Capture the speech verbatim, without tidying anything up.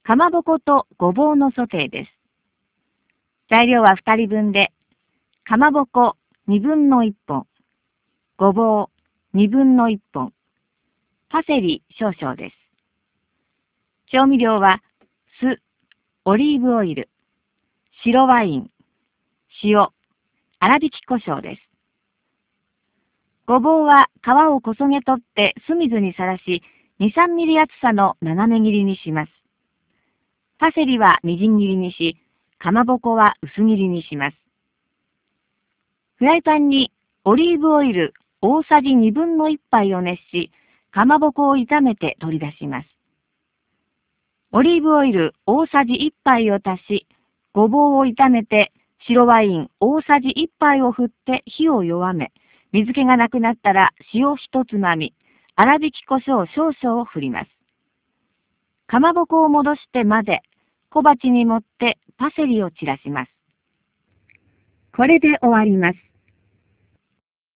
かまぼことごぼうのソテーです。材料はふたりぶんで、かまぼこにぶんのいっぽん、ごぼうにぶんのいっぽん、パセリ少々です。調味料は酢、オリーブオイル、白ワイン、塩、粗挽き胡椒です。ごぼうは皮をこそげ取って酢水にさらし、に、さんミリ厚さの斜め切りにします。パセリはみじん切りにし、かまぼこは薄切りにします。フライパンにオリーブオイル大さじにぶんのいっぱいを熱し、かまぼこを炒めて取り出します。オリーブオイル大さじいっぱいを足し、ごぼうを炒めて白ワイン大さじいっぱいを振って火を弱め、水気がなくなったら塩一つまみ、粗挽き胡椒少々を振ります。かまぼこを戻して混ぜ、小鉢に盛ってパセリを散らします。これで終わります。